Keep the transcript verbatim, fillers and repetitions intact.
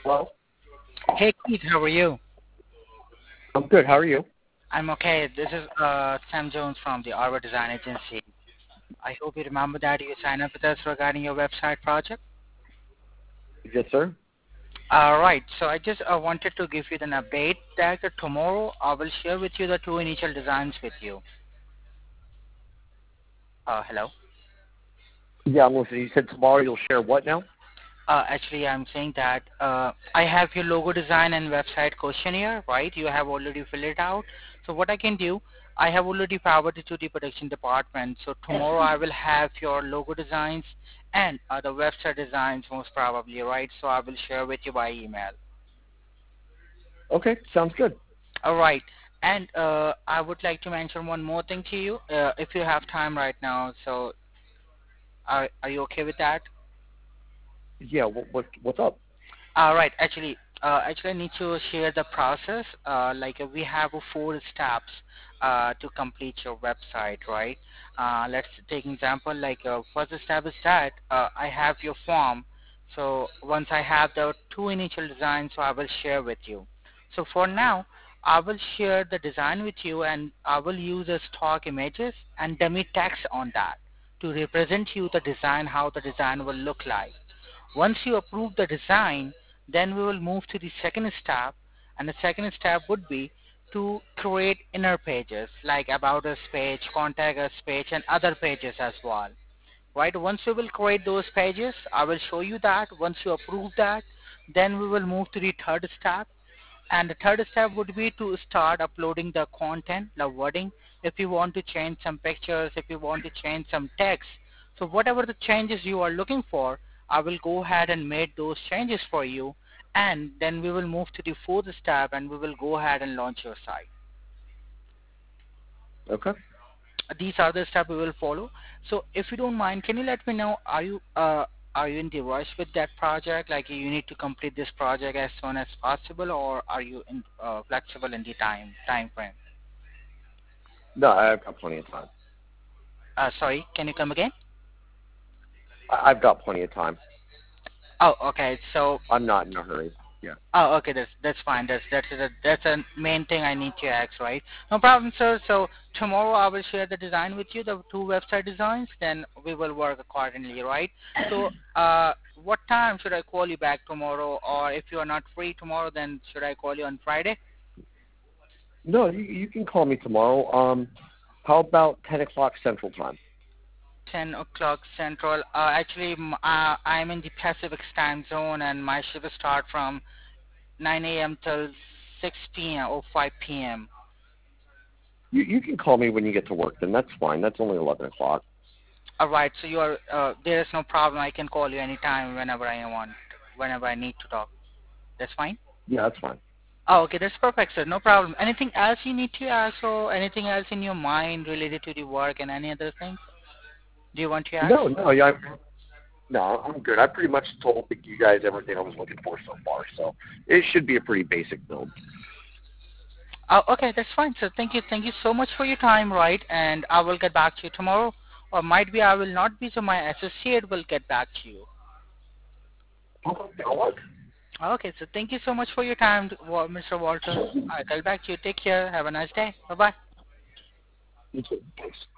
Hello? Hey Keith, how are you? I'm good. How are you? I'm okay. This is uh, Sam Jones from the Arbor Design Agency. I hope you remember that you signed up with us regarding your website project. Yes, sir. All right. So I just uh, wanted to give you an update that uh, tomorrow I will share with you the two initial designs with you. Uh, hello. Yeah, I'm listening. You said tomorrow you'll share what now? Uh, actually, I'm saying that uh, I have your logo design and website questionnaire, right? You have already filled it out. So what I can do, I have already forwarded to the production department. So tomorrow I will have your logo designs and uh, the website designs most probably, right? So I will share with you by email. Okay, sounds good. All right. And uh, I would like to mention one more thing to you, uh, if you have time right now. So are, are you okay with that? Yeah, what, what what's up? All right. Actually, uh, actually, I need to share the process. Uh, like uh, we have uh, four steps uh, to complete your website, right? Uh, let's take an example. Like uh, first step is that uh, I have your form. So once I have the two initial designs, so I will share with you. So for now, I will share the design with you, and I will use the stock images and dummy text on that to represent you the design, how the design will look like. Once you approve the design, then we will move to the second step, and the second step would be to create inner pages like about us page, contact us page, and other pages as well. Right? Once we will create those pages, I will show you that. Once you approve that, then we will move to the third step, and the third step would be to start uploading the content, the wording. If you want to change some pictures, if you want to change some text, so whatever the changes you are looking for, I will go ahead and make those changes for you. And then we will move to the fourth step and we will go ahead and launch your site. Okay. These are the steps we will follow. So if you don't mind, can you let me know, are you uh, are you in the rush with that project? Like you need to complete this project as soon as possible, or are you in, uh, flexible in the time time frame? No, I've got plenty of time. Uh, sorry, can you come again? I, I've got plenty of time. Oh, okay. So, I'm not in a hurry. Yeah. oh, okay. That's that's fine. That's that's a, that's a main thing I need to ask, right? No problem, sir. So tomorrow I will share the design with you, the two website designs. Then we will work accordingly, right? So, uh, what time should I call you back tomorrow? Or if you are not free tomorrow, then should I call you on Friday? No, you you can call me tomorrow. Um, how about ten o'clock Central Time? ten o'clock Central. Uh, actually, m- uh, I'm in the Pacific time zone, and my shift start from nine a m till six p m or five p m You you can call me when you get to work. Then that's fine. That's only eleven o'clock. All right. So you are uh, there is no problem. I can call you anytime, whenever I want, whenever I need to talk. That's fine. Yeah, that's fine. Oh, okay. That's perfect, sir. No problem. Anything else you need to ask, or anything else in your mind related to the work and any other thing? Do you want to ask? No, no, yeah, I'm, no, I'm good. I pretty much told you guys everything I was looking for so far, so it should be a pretty basic build. Oh, okay. That's fine, sir. Thank you. Thank you so much for your time, right? And I will get back to you tomorrow, or might be I will not be, so my associate will get back to you. Okay, that'll work. Okay, so thank you so much for your time, Wa- mister Walter. I'll get back to you. Take care. Have a nice day. Bye bye. You too. Thanks.